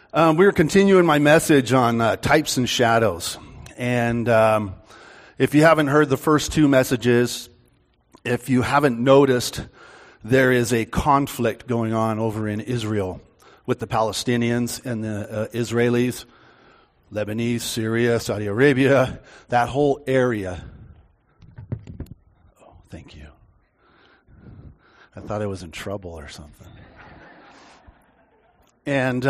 We were continuing my message on types and shadows. And if you haven't heard the first two messages, if you haven't noticed, there is a conflict going on over in Israel with the Palestinians and the Israelis, Lebanese, Syria, Saudi Arabia, that whole area. Oh, thank you. I thought I was in trouble or something. And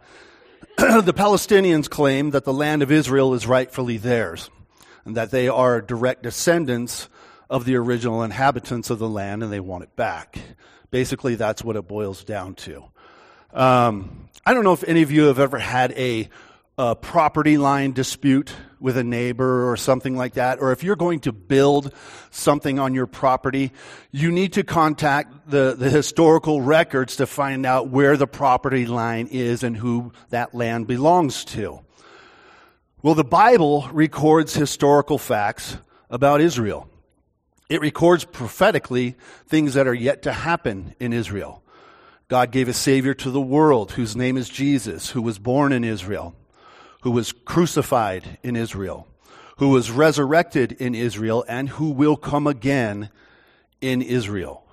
the Palestinians claim that the land of Israel is rightfully theirs, and that they are direct descendants of the original inhabitants of the land, and they want it back. Basically, that's what it boils down to. I don't know if any of you have ever had a property line dispute with a neighbor or something like that, or if you're going to build something on your property, you need to contact the historical records to find out where the property line is and who that land belongs to. Well, the Bible records historical facts about Israel. It records prophetically things that are yet to happen in Israel. God gave a Savior to the world whose name is Jesus, who was born in Israel, who was crucified in Israel, who was resurrected in Israel, and who will come again in Israel.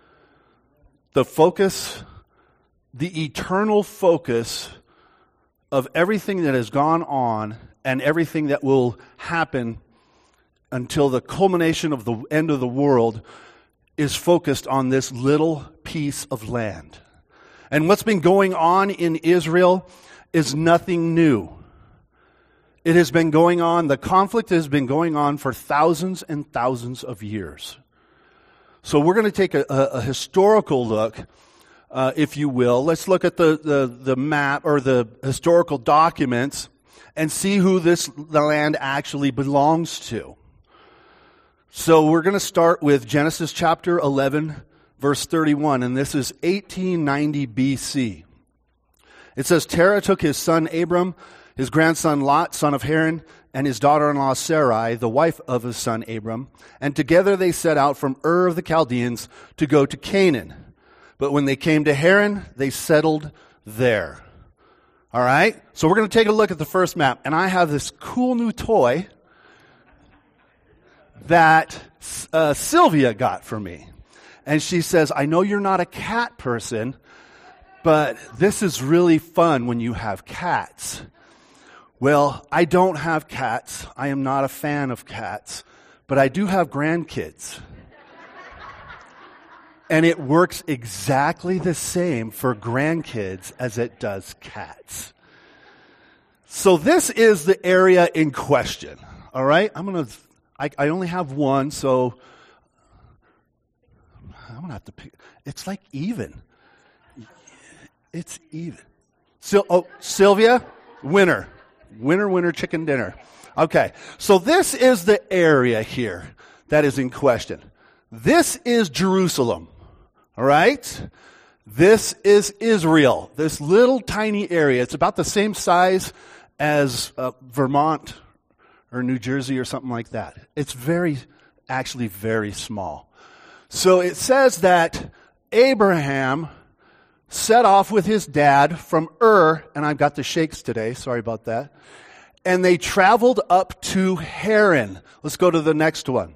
The focus, the eternal focus of everything that has gone on and everything that will happen until the culmination of the end of the world is focused on this little piece of land. And what's been going on in Israel is nothing new. It has been going on, the conflict has been going on for thousands and thousands of years. So we're going to take a historical look, if you will. Let's look at the map or the historical documents and see who the land actually belongs to. So we're going to start with Genesis chapter 11, verse 31, and this is 1890 BC. It says, Terah took his son Abram, his grandson Lot, son of Haran, and his daughter-in-law Sarai, the wife of his son Abram, and together they set out from Ur of the Chaldeans to go to Canaan. But when they came to Haran, they settled there. All right? So we're going to take a look at the first map, and I have this cool new toy that Sylvia got for me. And she says, I know you're not a cat person, but this is really fun when you have cats. Well, I don't have cats. I am not a fan of cats, but I do have grandkids. And it works exactly the same for grandkids as it does cats. So this is the area in question. All right? I only have one, so I'm going to have to pick. It's like even. It's even. Sylvia, winner. Winner, chicken dinner. Okay, so this is the area here that is in question. This is Jerusalem, all right? This is Israel, this little tiny area. It's about the same size as Vermont or New Jersey or something like that. It's actually very small. So it says that Abraham set off with his dad from Ur, and I've got the shakes today, sorry about that, and they traveled up to Haran. Let's go to the next one.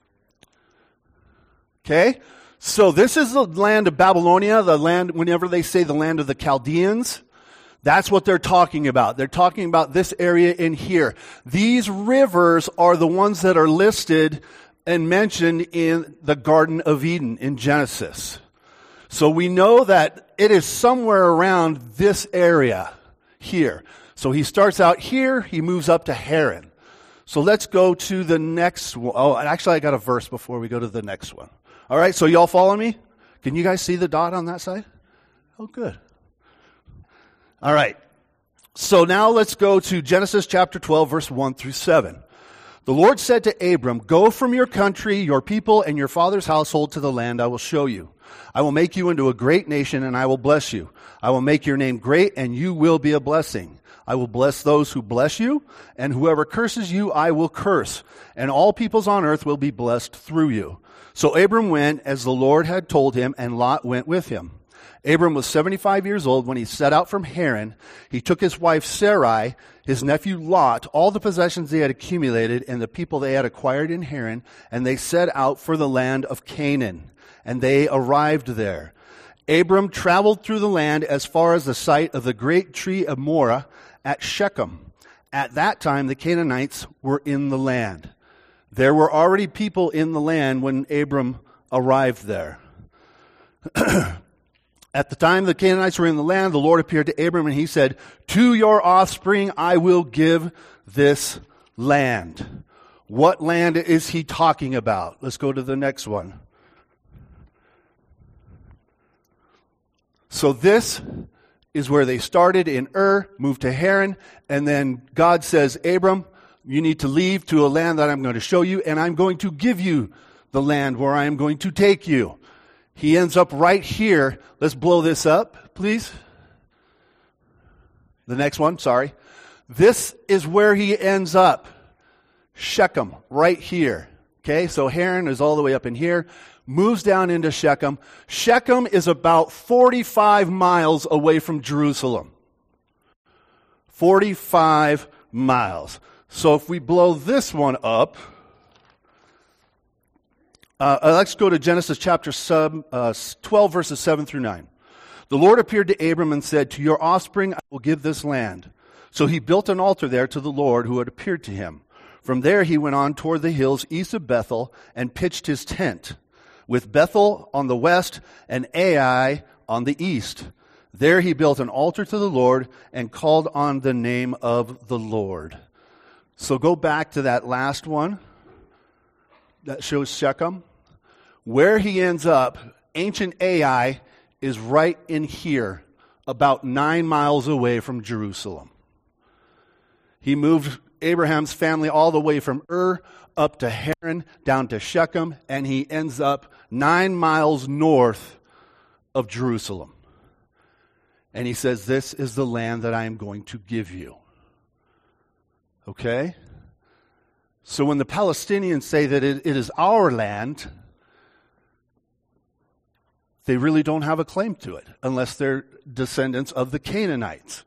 Okay? So this is the land of Babylonia, the land, whenever they say the land of the Chaldeans, that's what they're talking about. They're talking about this area in here. These rivers are the ones that are listed and mentioned in the Garden of Eden in Genesis. So we know that it is somewhere around this area here. So he starts out here, he moves up to Haran. So let's go to the next one. Oh, actually I got a verse before we go to the next one. All right, so y'all follow me? Can you guys see the dot on that side? Oh, good. All right. So now let's go to Genesis chapter 12, verse 1 through 7. The Lord said to Abram, go from your country, your people, and your father's household to the land I will show you. I will make you into a great nation, and I will bless you. I will make your name great, and you will be a blessing. I will bless those who bless you, and whoever curses you, I will curse. And all peoples on earth will be blessed through you. So Abram went as the Lord had told him, and Lot went with him. Abram was 75 years old when he set out from Haran. He took his wife Sarai, his nephew Lot, all the possessions they had accumulated, and the people they had acquired in Haran, and they set out for the land of Canaan. And they arrived there. Abram traveled through the land as far as the site of the great tree of Moreh at Shechem. At that time, the Canaanites were in the land. There were already people in the land when Abram arrived there. At the time the Canaanites were in the land, the Lord appeared to Abram and he said, "To your offspring I will give this land." What land is he talking about? Let's go to the next one. So this is where they started in Ur, moved to Haran, and then God says, Abram, you need to leave to a land that I'm going to show you, and I'm going to give you the land where I am going to take you. He ends up right here. Let's blow this up, please. The next one, sorry. This is where he ends up. Shechem, right here. Okay, so Haran is all the way up in here. Moves down into Shechem. Shechem is about 45 miles away from Jerusalem. 45 miles. So if we blow this one up, let's go to Genesis chapter 12, verses 7 through 9. The Lord appeared to Abram and said, "To your offspring I will give this land." So he built an altar there to the Lord who had appeared to him. From there he went on toward the hills east of Bethel and pitched his tent, with Bethel on the west and Ai on the east. There he built an altar to the Lord and called on the name of the Lord. So go back to that last one that shows Shechem. Where he ends up, ancient Ai is right in here, about 9 miles away from Jerusalem. He moved Abraham's family all the way from Ur up to Haran, down to Shechem, and he ends up 9 miles north of Jerusalem. And he says, "This is the land that I am going to give you." Okay? So when the Palestinians say that it is our land, they really don't have a claim to it unless they're descendants of the Canaanites.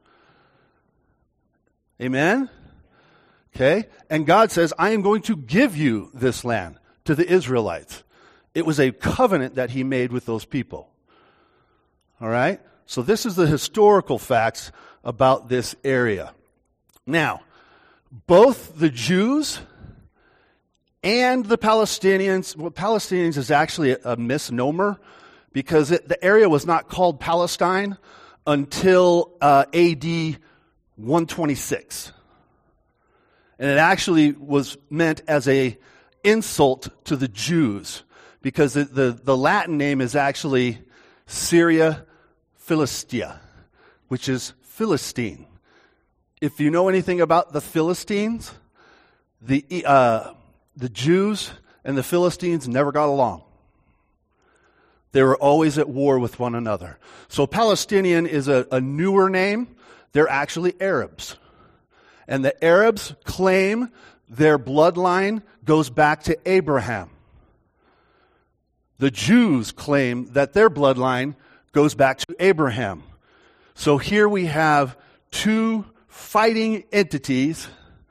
Amen? Okay? And God says, "I am going to give you this land," to the Israelites. It was a covenant that he made with those people. All right? So this is the historical facts about this area. Now, both the Jews and the Palestinians, well, Palestinians is actually a misnomer because the area was not called Palestine until AD 126. And it actually was meant as a insult to the Jews because the Latin name is actually Syria Philistia, which is Philistine. If you know anything about the Philistines, the Jews and the Philistines never got along. They were always at war with one another. So Palestinian is a newer name. They're actually Arabs. And the Arabs claim their bloodline goes back to Abraham. The Jews claim that their bloodline goes back to Abraham. So here we have two fighting entities,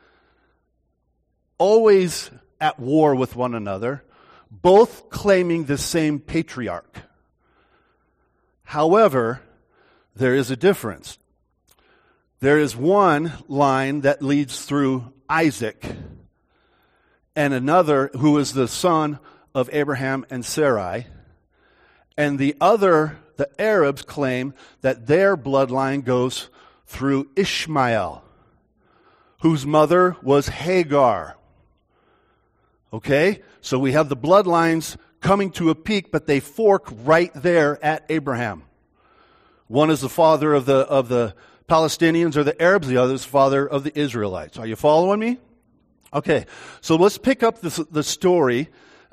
always at war with one another, both claiming the same patriarch. However, there is a difference. There is one line that leads through Isaac, and another who is the son of Abraham and Sarai, and the other, the Arabs claim that their bloodline goes through Ishmael, whose mother was Hagar. Okay? So we have the bloodlines coming to a peak, but they fork right there at Abraham. One is the father of the Palestinians or the Arabs, the other is the father of the Israelites. Are you following me? Okay, so let's pick up the story.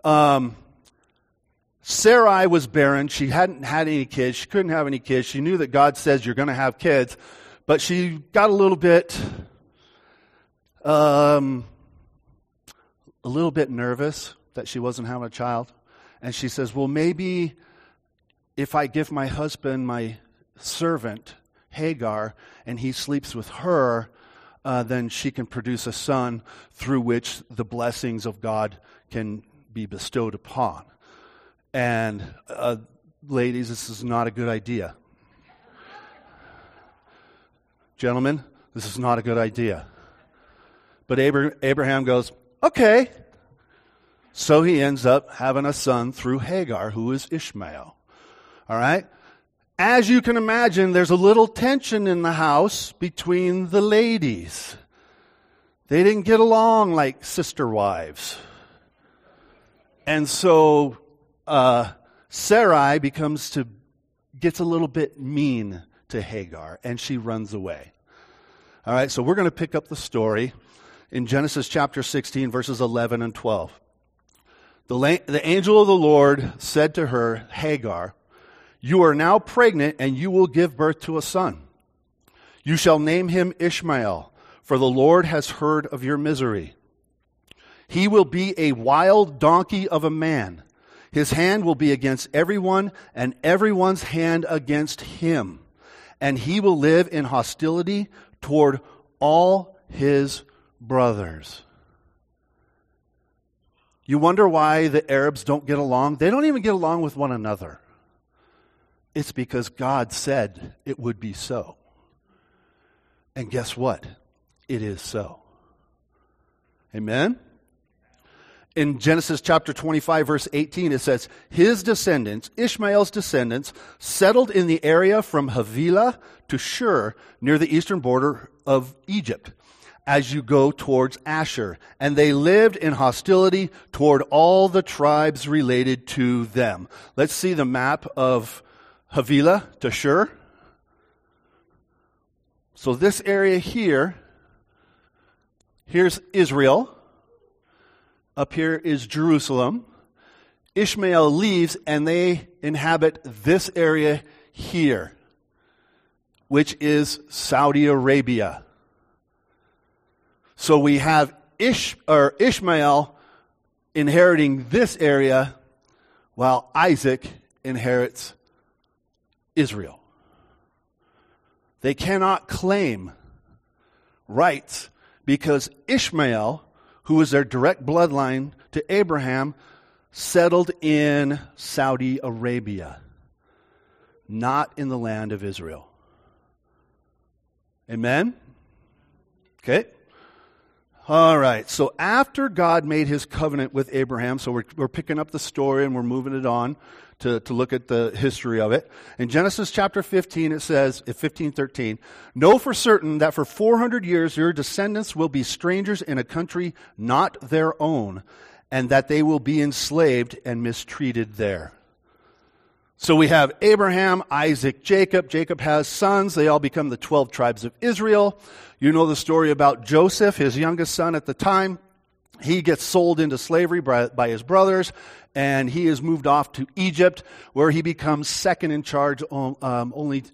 Sarai was barren. She hadn't had any kids. She couldn't have any kids. She knew that God says you're going to have kids, but she got a little bit nervous that she wasn't having a child. And she says, well, maybe if I give my husband my servant, Hagar, and he sleeps with her, then she can produce a son through which the blessings of God can be bestowed upon. And ladies, this is not a good idea. Gentlemen, this is not a good idea. But Abraham goes, okay. So he ends up having a son through Hagar, who is Ishmael. All right? As you can imagine, there's a little tension in the house between the ladies. They didn't get along like sister wives. And so Sarai gets a little bit mean to Hagar, and she runs away. All right, so we're going to pick up the story in Genesis chapter 16, verses 11 and 12. The angel of the Lord said to her, Hagar, you are now pregnant, and you will give birth to a son. You shall name him Ishmael, for the Lord has heard of your misery. He will be a wild donkey of a man. His hand will be against everyone, and everyone's hand against him. And he will live in hostility toward all his brothers. You wonder why the Arabs don't get along? They don't even get along with one another. It's because God said it would be so. And guess what? It is so. Amen? In Genesis chapter 25, verse 18, it says, his descendants, Ishmael's descendants, settled in the area from Havilah to Shur, near the eastern border of Egypt, as you go towards Asher. And they lived in hostility toward all the tribes related to them. Let's see the map of Havilah to Shur. So this area here, here's Israel. Up here is Jerusalem. Ishmael leaves and they inhabit this area here, which is Saudi Arabia. So we have Ishmael inheriting this area while Isaac inherits Israel. They cannot claim rights because Ishmael, who is their direct bloodline to Abraham, settled in Saudi Arabia, not in the land of Israel. Amen? Okay. All right. So after God made his covenant with Abraham, so we're picking up the story and we're moving it on to look at the history of it. In Genesis chapter 15, it says, in 15:13, know for certain that for 400 years your descendants will be strangers in a country not their own, and that they will be enslaved and mistreated there. So we have Abraham, Isaac, Jacob. Jacob has sons. They all become the 12 tribes of Israel. You know the story about Joseph, his youngest son at the time. He gets sold into slavery by his brothers, and he is moved off to Egypt, where he becomes second in charge, only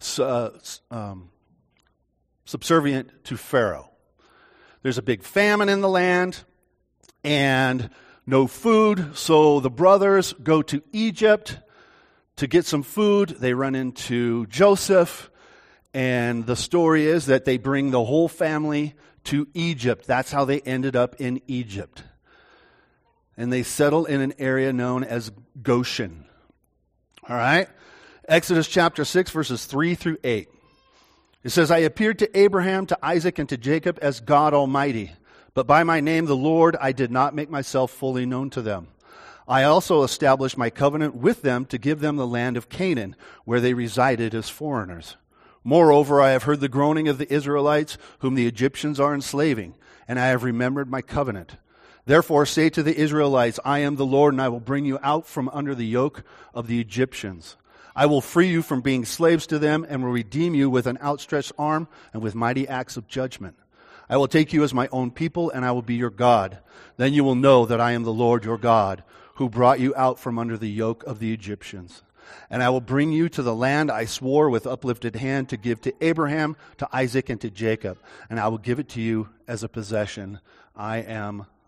subservient to Pharaoh. There's a big famine in the land, and no food, so the brothers go to Egypt to get some food. They run into Joseph, and the story is that they bring the whole family to Egypt. That's how they ended up in Egypt. And they settle in an area known as Goshen. All right? Exodus chapter 6, verses 3 through 8. It says, I appeared to Abraham, to Isaac, and to Jacob as God Almighty. But by my name, the Lord, I did not make myself fully known to them. I also established my covenant with them to give them the land of Canaan, where they resided as foreigners. Moreover, I have heard the groaning of the Israelites, whom the Egyptians are enslaving, and I have remembered my covenant. Therefore say to the Israelites, I am the Lord, and I will bring you out from under the yoke of the Egyptians. I will free you from being slaves to them, and will redeem you with an outstretched arm and with mighty acts of judgment. I will take you as my own people, and I will be your God. Then you will know that I am the Lord your God, who brought you out from under the yoke of the Egyptians. And I will bring you to the land I swore with uplifted hand to give to Abraham, to Isaac, and to Jacob. And I will give it to you as a possession. I am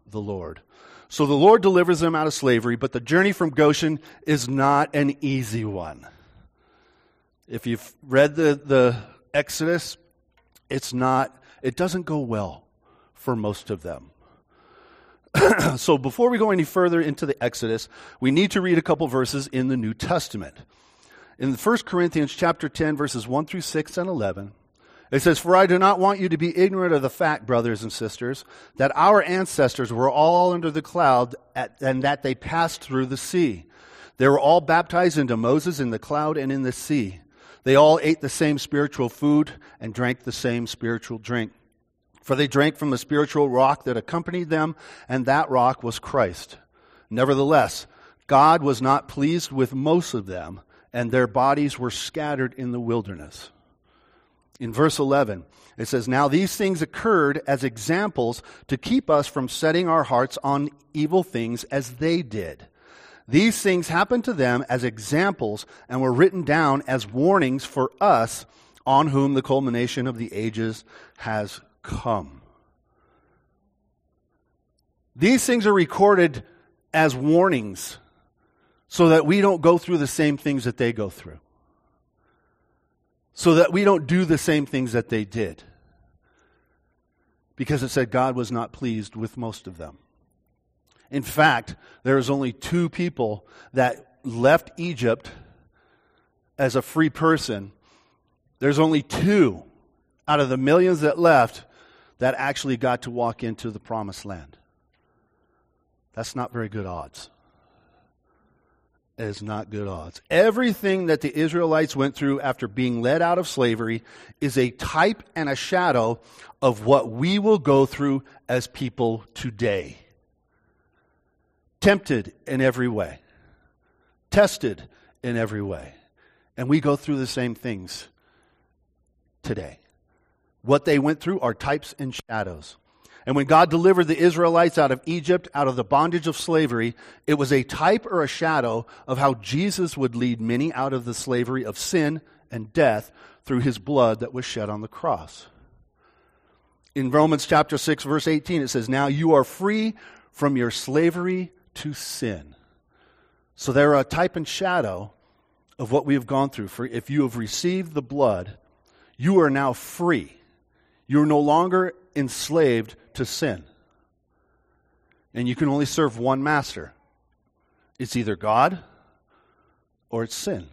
the Lord. So the Lord delivers them out of slavery, but the journey from Goshen is not an easy one. If you've read the Exodus, it doesn't go well for most of them. So before we go any further into the Exodus, we need to read a couple verses in the New Testament. In 1 Corinthians chapter 10, verses 1 through 6 and 11, it says, "For I do not want you to be ignorant of the fact, brothers and sisters, that our ancestors were all under the cloud and that they passed through the sea. They were all baptized into Moses in the cloud and in the sea. They all ate the same spiritual food and drank the same spiritual drink. For they drank from the spiritual rock that accompanied them, and that rock was Christ. Nevertheless, God was not pleased with most of them, and their bodies were scattered in the wilderness." In verse 11, it says, "Now these things occurred as examples to keep us from setting our hearts on evil things as they did. These things happened to them as examples and were written down as warnings for us, on whom the culmination of the ages has come." These things are recorded as warnings so that we don't go through the same things that they go through. So that we don't do the same things that they did. Because it said God was not pleased with most of them. In fact, there was only 2 people that left Egypt as a free person. There's only 2 out of the millions that left that actually got to walk into the promised land. That's not very good odds. It is not good odds. Everything that the Israelites went through after being led out of slavery is a type and a shadow of what we will go through as people today. Tempted in every way. Tested in every way. And we go through the same things today. What they went through are types and shadows. And when God delivered the Israelites out of Egypt, out of the bondage of slavery, it was a type or a shadow of how Jesus would lead many out of the slavery of sin and death through his blood that was shed on the cross. In Romans chapter 6, verse 18, it says, "Now you are free from your slavery to sin." So they're a type and shadow of what we have gone through. For if you have received the blood, you are now free. You are no longer enslaved to sin. And you can only serve one master. It's either God or it's sin.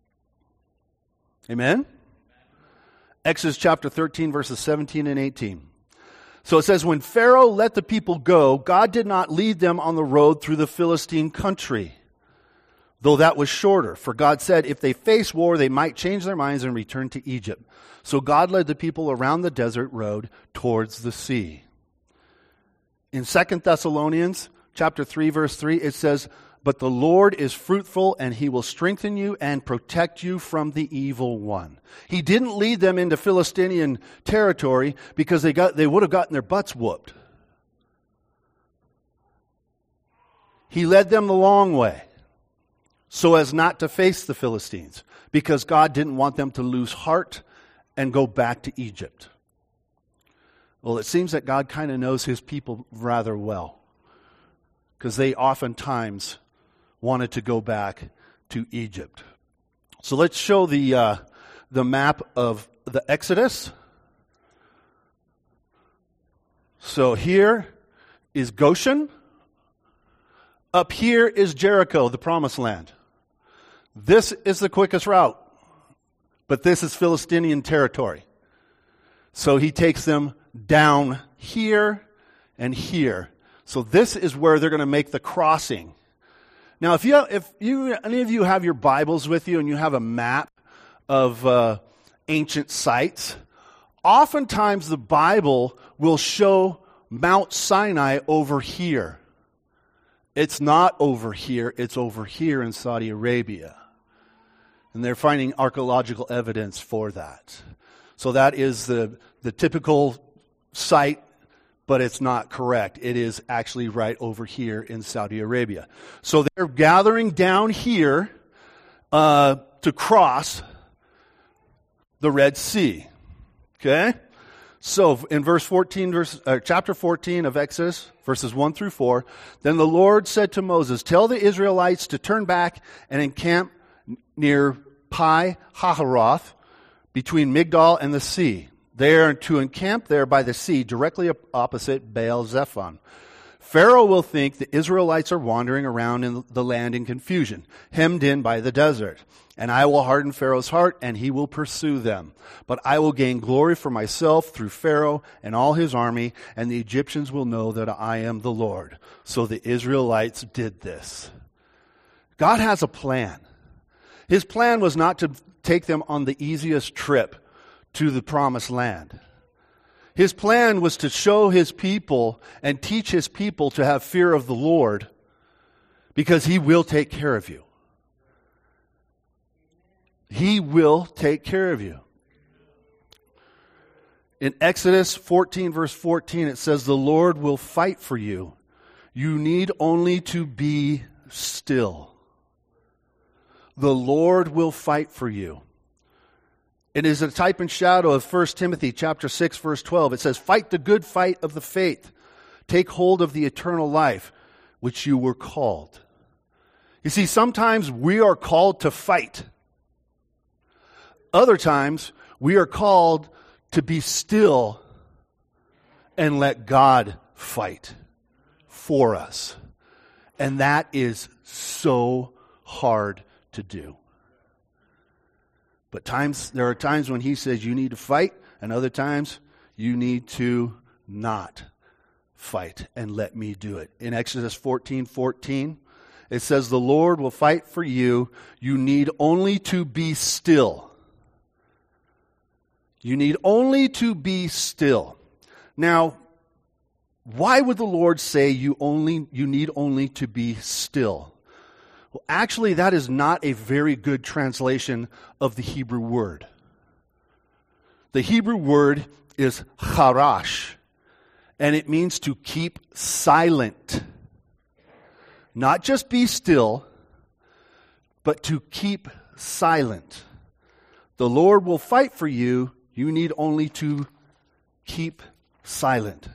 Amen? Exodus chapter 13, verses 17 and 18. So it says, "When Pharaoh let the people go, God did not lead them on the road through the Philistine country, though that was shorter. For God said, if they face war, they might change their minds and return to Egypt. So God led the people around the desert road towards the sea." In 2 Thessalonians chapter 3, verse 3, it says, "But the Lord is fruitful, and he will strengthen you and protect you from the evil one." He didn't lead them into Philistinian territory because they would have gotten their butts whooped. He led them the long way so as not to face the Philistines, because God didn't want them to lose heart and go back to Egypt. Well, it seems that God kind of knows his people rather well, because they oftentimes wanted to go back to Egypt. So let's show the map of the Exodus. So here is Goshen. Up here is Jericho, the promised land. This is the quickest route, but this is Philistinian territory. So he takes them down here and here. So this is where they're going to make the crossing. Now, if any of you have your Bibles with you and you have a map of ancient sites, oftentimes the Bible will show Mount Sinai over here. It's not over here, it's over here in Saudi Arabia. And they're finding archaeological evidence for that. So that is the typical site, but it's not correct. It is actually right over here in Saudi Arabia. So they're gathering down here to cross the Red Sea. Okay? So in chapter 14 of Exodus, verses 1 through 4, then the Lord said to Moses, tell the Israelites to turn back and encamp near Pi Hahiroth, between Migdal and the sea. They are to encamp there by the sea, directly opposite Baal Zephon. Pharaoh will think the Israelites are wandering around in the land in confusion, hemmed in by the desert. And I will harden Pharaoh's heart, and he will pursue them. But I will gain glory for myself through Pharaoh and all his army, and the Egyptians will know that I am the Lord. So the Israelites did this. God has a plan. His plan was not to take them on the easiest trip to the promised land. His plan was to show his people and teach his people to have fear of the Lord, because he will take care of you. He will take care of you. In Exodus 14, verse 14, it says, the Lord will fight for you. You need only to be still. The Lord will fight for you. It is a type and shadow of 1 Timothy chapter 6, verse 12. It says, fight the good fight of the faith. Take hold of the eternal life, which you were called. You see, sometimes we are called to fight. Other times, we are called to be still and let God fight for us. And that is so hard to do. But there are times when he says you need to fight, and other times you need to not fight and let me do it. In Exodus 14:14, it says, the Lord will fight for you. You need only to be still. You need only to be still. Now, why would the Lord say you need only to be still? Well, actually, that is not a very good translation of the Hebrew word. The Hebrew word is charash, and it means to keep silent. Not just be still, but to keep silent. The Lord will fight for you. You need only to keep silent.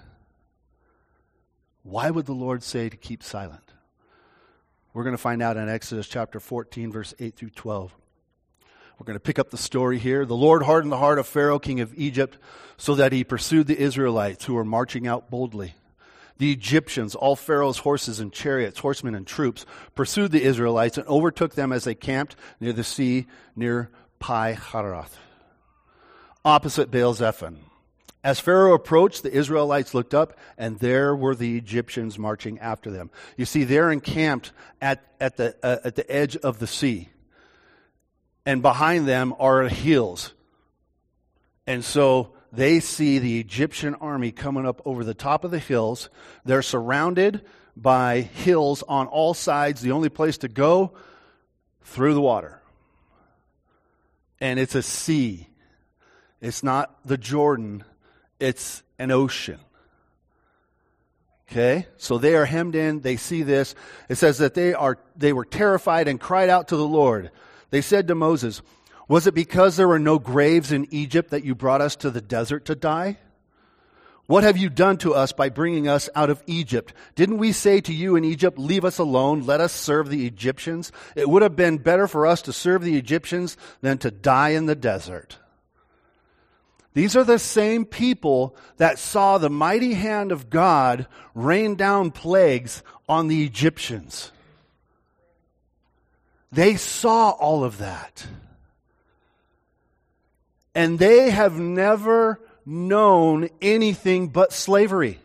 Why would the Lord say to keep silent? We're going to find out in Exodus chapter 14, verse 8 through 12. We're going to pick up the story here. The Lord hardened the heart of Pharaoh, king of Egypt, so that he pursued the Israelites who were marching out boldly. The Egyptians, all Pharaoh's horses and chariots, horsemen and troops, pursued the Israelites and overtook them as they camped near the sea near Pi Hahiroth, opposite Baal Zephon. As Pharaoh approached, the Israelites looked up, and there were the Egyptians marching after them. You see, they're encamped at the edge of the sea, and behind them are hills. And so they see the Egyptian army coming up over the top of the hills. They're surrounded by hills on all sides. The only place to go, through the water. And it's a sea. It's not the Jordan. It's an ocean. Okay? So they are hemmed in. They see this. It says that they were terrified and cried out to the Lord. They said to Moses, was it because there were no graves in Egypt that you brought us to the desert to die? What have you done to us by bringing us out of Egypt? Didn't we say to you in Egypt, leave us alone, let us serve the Egyptians? It would have been better for us to serve the Egyptians than to die in the desert. These are the same people that saw the mighty hand of God rain down plagues on the Egyptians. They saw all of that. And they have never known anything but slavery.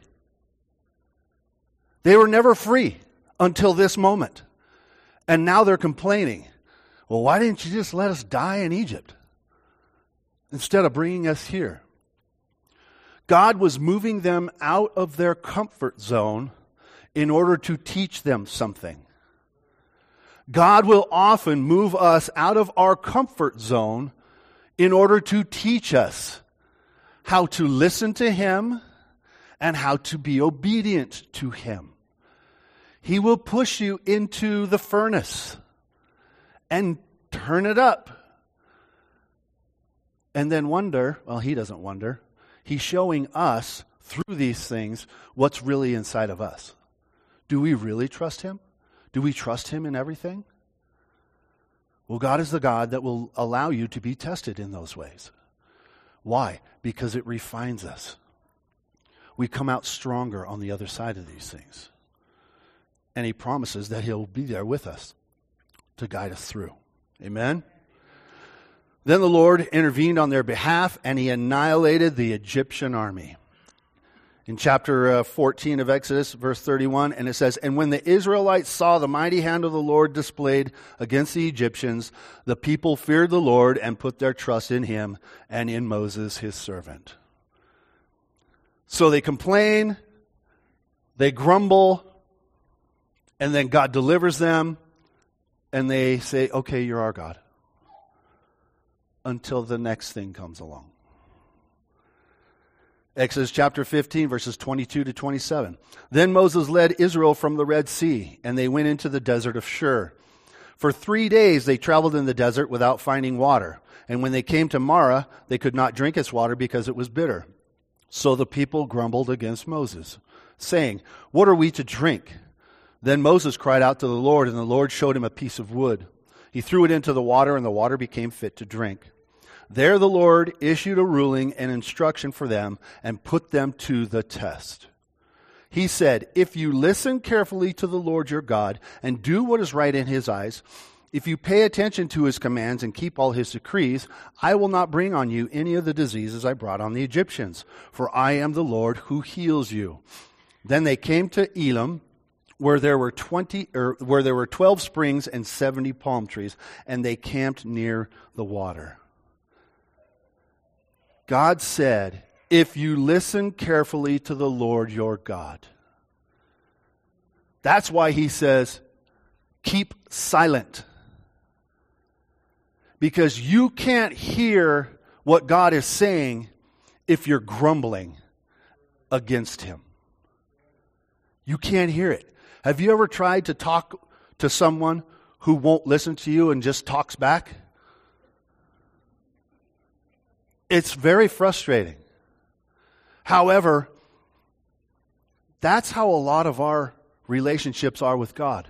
They were never free until this moment. And now they're complaining. Well, why didn't you just let us die in Egypt instead of bringing us here? God was moving them out of their comfort zone in order to teach them something. God will often move us out of our comfort zone in order to teach us how to listen to Him and how to be obedient to Him. He will push you into the furnace and turn it up. And then wonder, well, He doesn't wonder. He's showing us through these things what's really inside of us. Do we really trust him? Do we trust him in everything? Well, God is the God that will allow you to be tested in those ways. Why? Because it refines us. We come out stronger on the other side of these things. And he promises that he'll be there with us to guide us through. Amen? Then the Lord intervened on their behalf, and he annihilated the Egyptian army. In chapter 14 of Exodus, verse 31, and it says, "And when the Israelites saw the mighty hand of the Lord displayed against the Egyptians, the people feared the Lord and put their trust in him and in Moses his servant." So they complain, they grumble, and then God delivers them, and they say, "Okay, you're our God," until the next thing comes along. Exodus chapter 15, verses 22 to 27. "Then Moses led Israel from the Red Sea, and they went into the desert of Shur. For 3 days they traveled in the desert without finding water. And when they came to Marah, they could not drink its water because it was bitter. So the people grumbled against Moses, saying, 'What are we to drink?' Then Moses cried out to the Lord, and the Lord showed him a piece of wood. He threw it into the water, and the water became fit to drink. There the Lord issued a ruling and instruction for them and put them to the test. He said, 'If you listen carefully to the Lord your God and do what is right in his eyes, if you pay attention to his commands and keep all his decrees, I will not bring on you any of the diseases I brought on the Egyptians, for I am the Lord who heals you.' Then they came to Elim, where there were 12 springs and 70 palm trees, and they camped near the water." God said, "If you listen carefully to the Lord your God." That's why he says, keep silent. Because you can't hear what God is saying if you're grumbling against him. You can't hear it. Have you ever tried to talk to someone who won't listen to you and just talks back? It's very frustrating. However, that's how a lot of our relationships are with God.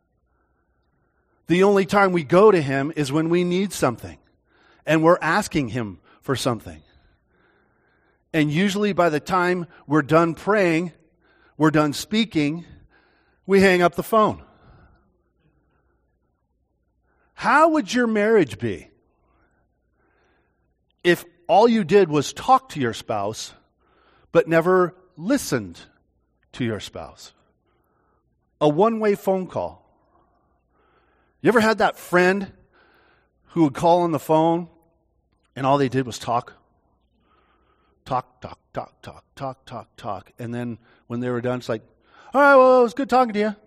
The only time we go to him is when we need something and we're asking him for something. And usually by the time we're done praying, we're done speaking, we hang up the phone. How would your marriage be if all you did was talk to your spouse, but never listened to your spouse? A one-way phone call. You ever had that friend who would call on the phone and all they did was talk? Talk, talk, talk, talk, talk, talk, talk. And then when they were done, it's like, "All right, well, it was good talking to you."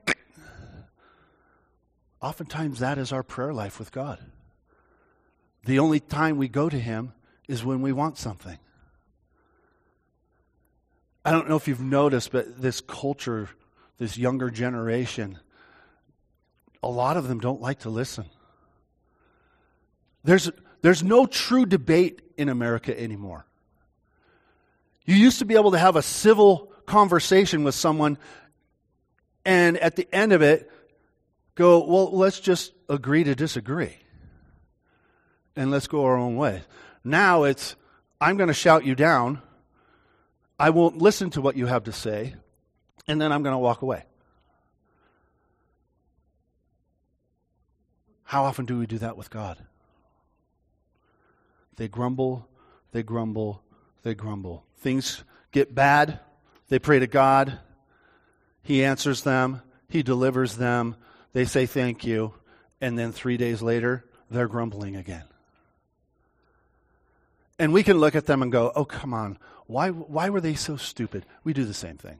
Oftentimes that is our prayer life with God. The only time we go to him is when we want something. I don't know if you've noticed, but this culture, this younger generation, a lot of them don't like to listen. There's no true debate in America anymore. You used to be able to have a civil conversation with someone and at the end of it go, "Well, let's just agree to disagree. And let's go our own way." Now it's, I'm going to shout you down. I won't listen to what you have to say. And then I'm going to walk away. How often do we do that with God? They grumble, they grumble, they grumble. Things get bad. They pray to God. He answers them. He delivers them. They say thank you. And then 3 days later, they're grumbling again. And we can look at them and go, "Oh, come on. Why were they so stupid?" We do the same thing.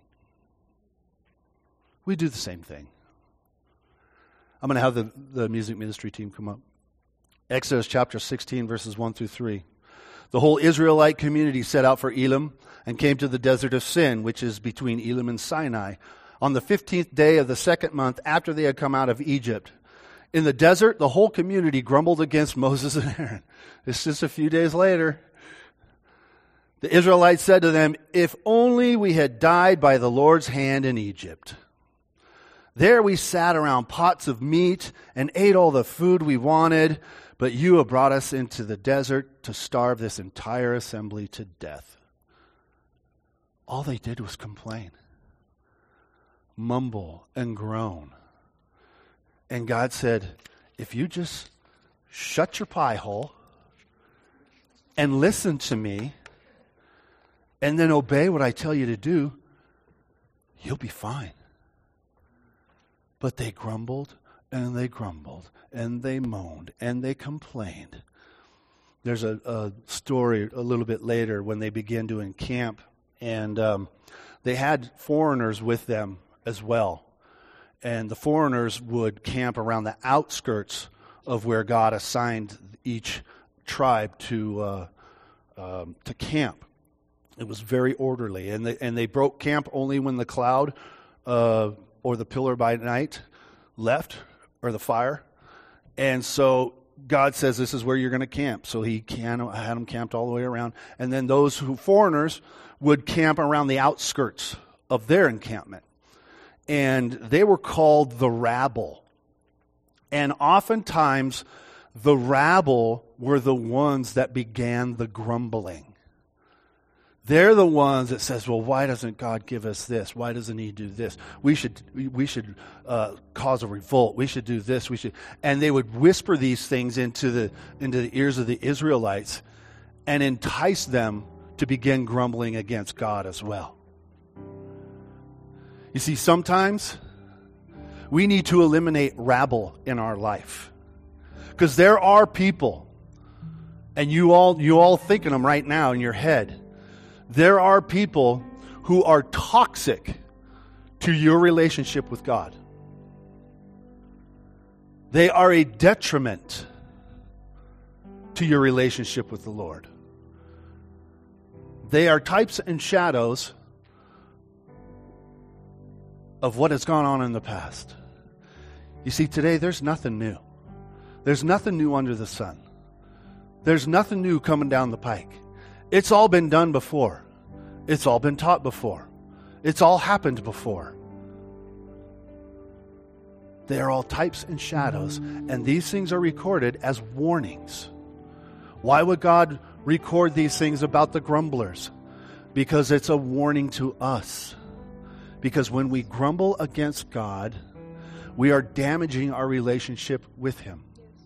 We do the same thing. I'm going to have the music ministry team come up. Exodus chapter 16, verses 1 through 3. "The whole Israelite community set out for Elim and came to the desert of Sin, which is between Elim and Sinai, on the 15th day of the second month after they had come out of Egypt. In the desert, the whole community grumbled against Moses and Aaron." It's just a few days later. The Israelites said to them, "If only we had died by the Lord's hand in Egypt. There we sat around pots of meat and ate all the food we wanted, but you have brought us into the desert to starve this entire assembly to death." All they did was complain, mumble and groan. And God said, if you just shut your pie hole and listen to me and then obey what I tell you to do, you'll be fine. But they grumbled and they grumbled and they moaned and they complained. There's a story a little bit later when they began to encamp, and they had foreigners with them as well. And the foreigners would camp around the outskirts of where God assigned each tribe to camp. It was very orderly, and they broke camp only when the cloud or the pillar by night left, or the fire. And so God says, this is where you're going to camp. So he had them camped all the way around. And then those foreigners would camp around the outskirts of their encampment. And they were called the rabble. And oftentimes, the rabble were the ones that began the grumbling. They're the ones that says, well, why doesn't God give us this? Why doesn't he do this? We should cause a revolt. We should do this. And they would whisper these things into the ears of the Israelites and entice them to begin grumbling against God as well. You see, sometimes we need to eliminate rabble in our life. Because there are people, and you all think of them right now in your head. There are people who are toxic to your relationship with God. They are a detriment to your relationship with the Lord. They are types and shadows of what has gone on in the past. You see, today there's nothing new. There's nothing new under the sun. There's nothing new coming down the pike. It's all been done before. It's all been taught before. It's all happened before. They are all types and shadows, and these things are recorded as warnings. Why would God record these things about the grumblers? Because it's a warning to us. Because when we grumble against God, we are damaging our relationship with Him.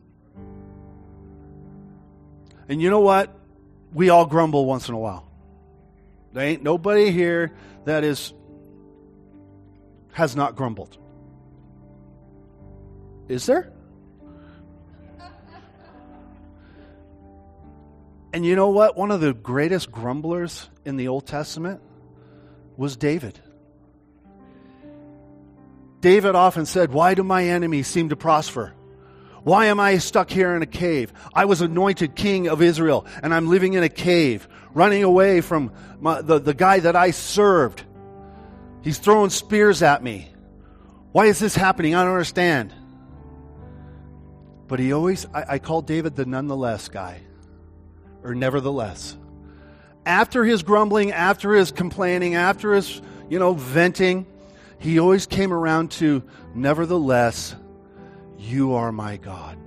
And you know what? We all grumble once in a while. There ain't nobody here that has not grumbled. Is there? And you know what? One of the greatest grumblers in the Old Testament was David. David often said, "Why do my enemies seem to prosper? Why am I stuck here in a cave? I was anointed king of Israel, and I'm living in a cave, running away from the guy that I served. He's throwing spears at me. Why is this happening? I don't understand." But I call David the nonetheless guy, or nevertheless. After his grumbling, after his complaining, after his, venting, he always came around to, nevertheless, you are my God.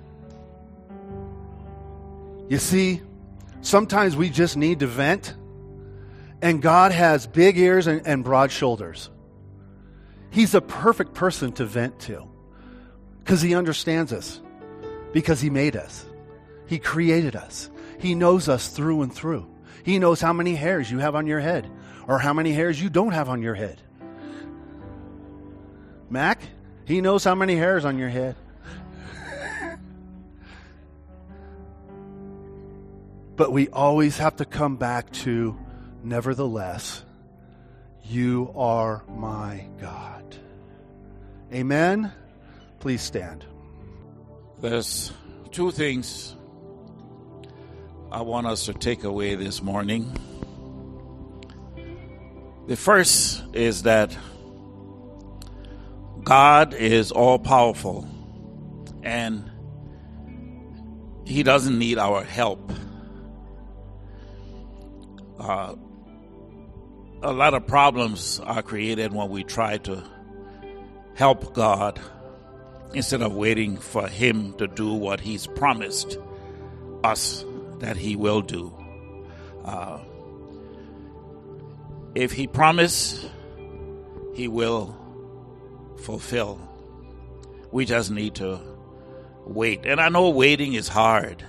You see, sometimes we just need to vent, and God has big ears and broad shoulders. He's a perfect person to vent to because He understands us, because He made us. He created us. He knows us through and through. He knows how many hairs you have on your head or how many hairs you don't have on your head. Mac, He knows how many hairs on your head. But we always have to come back to, nevertheless, you are my God. Amen? Please stand. There's two things I want us to take away this morning. The first is that God is all-powerful, and He doesn't need our help. A lot of problems are created when we try to help God instead of waiting for Him to do what He's promised us that He will do. If He promised, He will fulfill. We just need to wait. And I know waiting is hard,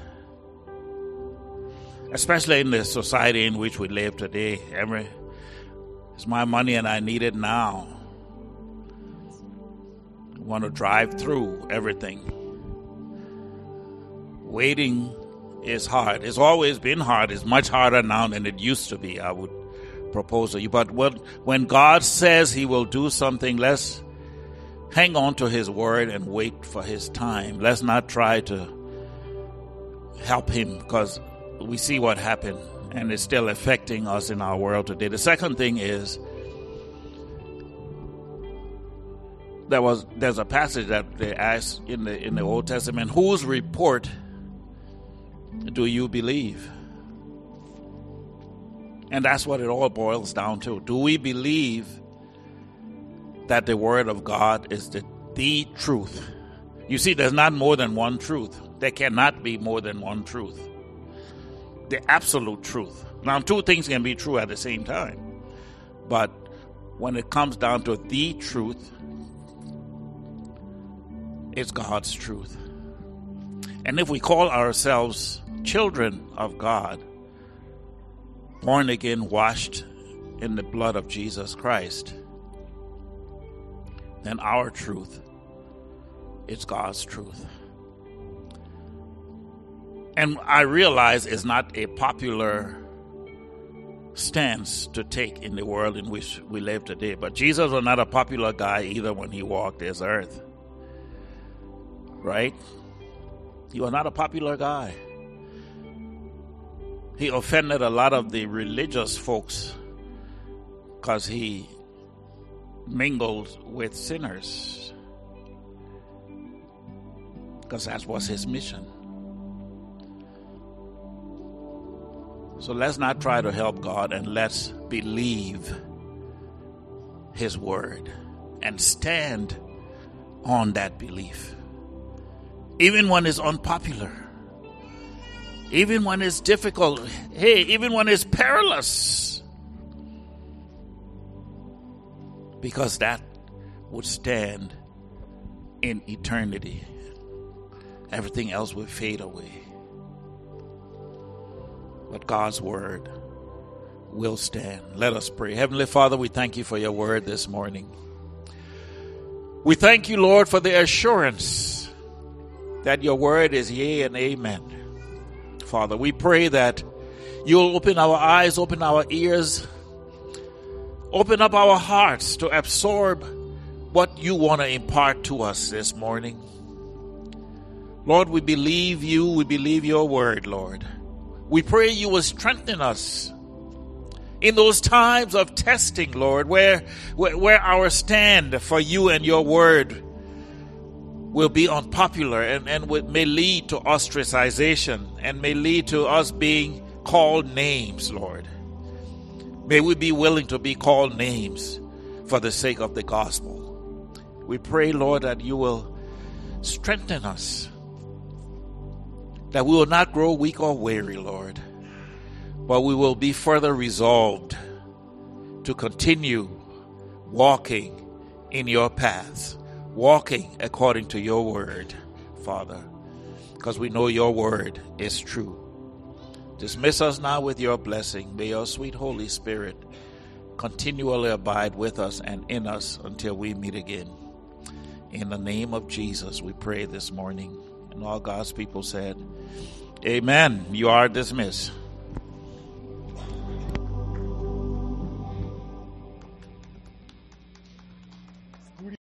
especially in the society in which we live today. It's my money and I need it now. I want to drive through everything. Waiting is hard. It's always been hard. It's much harder now than it used to be, I would propose to you. But when God says He will do something, let's hang on to His word and wait for His time. Let's not try to help Him, because we see what happened and it's still affecting us in our world today. The second thing is, there's a passage that they asked in the Old Testament, whose report do you believe? And that's what it all boils down to. Do we believe that the Word of God is the truth? You see, there's not more than one truth. There cannot be more than one truth. The absolute truth. Now, two things can be true at the same time. But when it comes down to the truth, it's God's truth. And if we call ourselves children of God, born again, washed in the blood of Jesus Christ, then our truth is God's truth. And I realize it's not a popular stance to take in the world in which we live today. But Jesus was not a popular guy either when He walked this earth. Right? He was not a popular guy. He offended a lot of the religious folks because He mingled with sinners, because that was His mission. So let's not try to help God, and let's believe His word and stand on that belief. Even when it's unpopular, even when it's difficult, even when it's perilous, because that would stand in eternity. Everything else will fade away. But God's word will stand. Let us pray. Heavenly Father, we thank You for Your word this morning. We thank You, Lord, for the assurance that Your word is yea and amen. Father, we pray that You'll open our eyes, open our ears, open up our hearts to absorb what You want to impart to us this morning. Lord, we believe You, we believe Your word, Lord. We pray You will strengthen us in those times of testing, Lord, where our stand for You and Your word will be unpopular and may lead to ostracization and may lead to us being called names, Lord. May we be willing to be called names for the sake of the gospel. We pray, Lord, that You will strengthen us, that we will not grow weak or weary, Lord, but we will be further resolved to continue walking in Your paths, walking according to Your word, Father, because we know Your word is true. Dismiss us now with Your blessing. May Your sweet Holy Spirit continually abide with us and in us until we meet again. In the name of Jesus, we pray this morning. And all God's people said, Amen. You are dismissed.